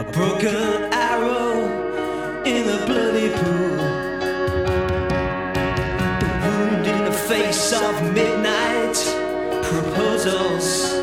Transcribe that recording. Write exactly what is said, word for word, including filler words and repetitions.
A broken arrow in a bloody pool. A wound in the face of midnight proposals.